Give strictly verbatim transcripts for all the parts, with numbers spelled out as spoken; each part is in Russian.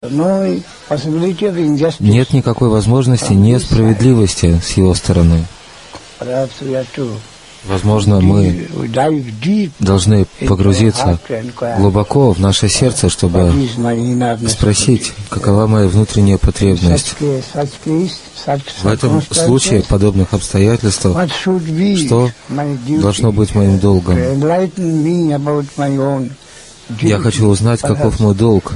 Нет никакой возможности несправедливости с его стороны. Возможно, мы должны погрузиться глубоко в наше сердце, чтобы спросить, какова моя внутренняя потребность. В этом случае, в подобных обстоятельствах, что должно быть моим долгом? Я хочу узнать, каков мой долг.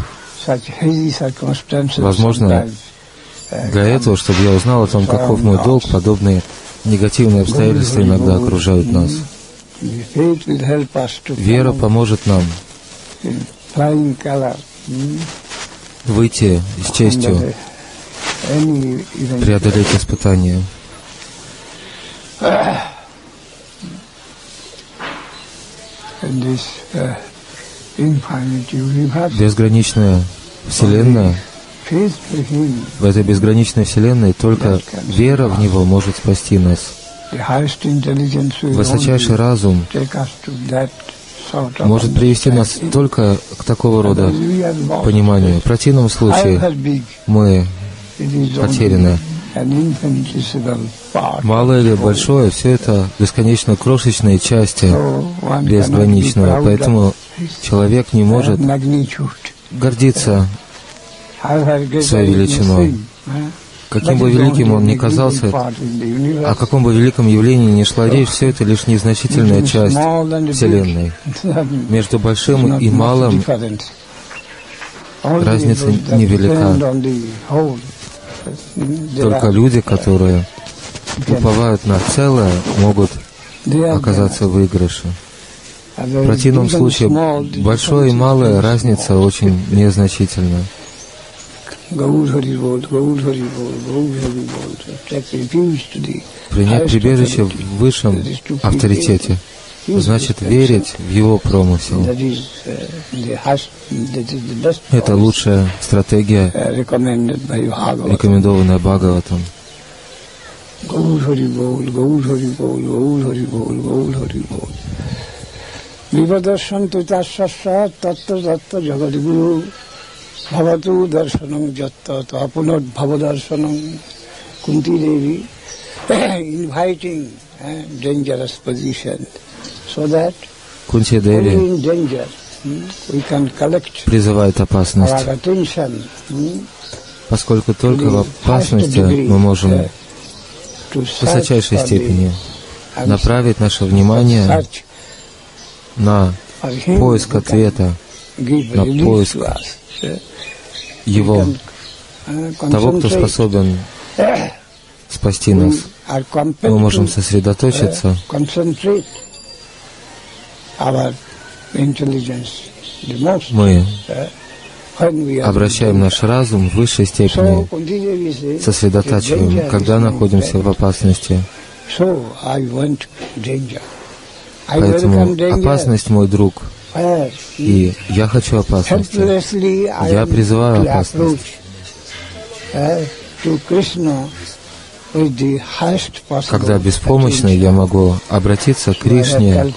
Возможно, для этого, чтобы я узнал о том, каков мой долг, подобные негативные обстоятельства иногда окружают нас. Вера поможет нам выйти с честью, преодолеть испытания. Безграничная Вселенная, в этой безграничной Вселенной только вера в Него может спасти нас. Высочайший разум может привести нас только к такого рода пониманию. В противном случае мы потеряны. Малое или большое, все это бесконечно крошечные части безграничного, поэтому человек не может гордиться своей величиной. Каким бы великим он ни казался, о каком бы великом явлении ни шла речь, все это лишь незначительная часть Вселенной. Между большим и малым разница невелика. Только люди, которые уповают на целое, могут оказаться в выигрыше. В противном случае большое и малое разница очень незначительна. Принять прибежище в высшем авторитете значит верить в его промысел. Это лучшая стратегия, рекомендованная Бхагаватам. Bhavatu darshanam jatta tapunad bhavadarshanam. Kunti Devi inviting uh, dangerous position so that Кунти Деви призывает опасность, поскольку только в опасности мы можем в высочайшей степени направить наше внимание на поиск ответа, на поиск Его, того, кто способен спасти нас. Мы можем сосредоточиться, мы обращаем наш разум в высшей степени, сосредотачиваем, когда находимся в опасности. Поэтому опасность, мой друг, и я хочу опасности. Я призываю опасность. Когда беспомощный, я могу обратиться к Кришне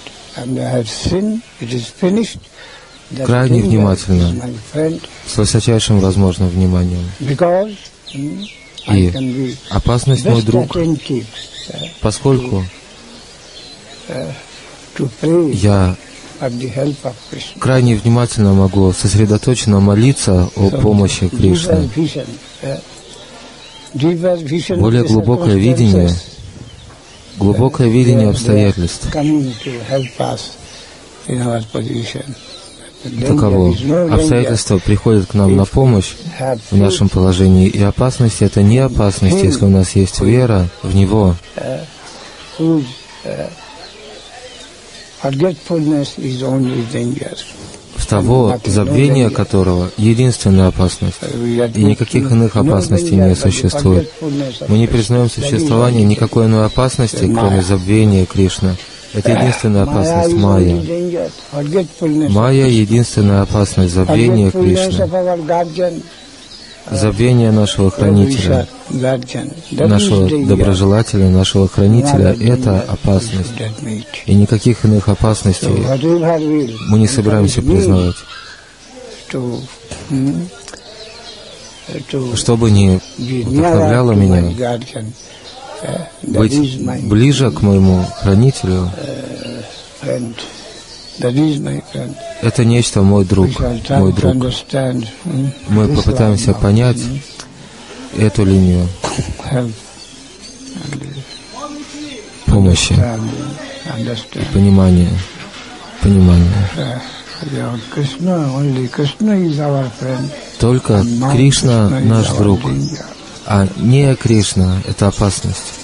крайне внимательно, с высочайшим возможным вниманием. И опасность, мой друг, поскольку я крайне внимательно могу сосредоточенно молиться о помощи Кришны. Более глубокое видение, глубокое видение обстоятельств. Таково. Обстоятельства приходят к нам на помощь в нашем положении, и опасность — это не опасность, если у нас есть вера в Него. В того, забвение которого — единственная опасность, и никаких иных опасностей не существует. Мы не признаем существование никакой иной опасности, кроме забвения Кришны. Это единственная опасность Майя. Майя — единственная опасность, забвение Кришны. Забвение нашего хранителя, нашего доброжелателя, нашего хранителя — это опасность. И никаких иных опасностей мы не собираемся признавать. что бы ни вдохновляло меня, быть ближе к моему хранителю, это нечто мой друг, мой друг. Мы попытаемся понять эту линию помощи, понимания, понимания. Только Кришна наш друг, а не Кришна — это опасность.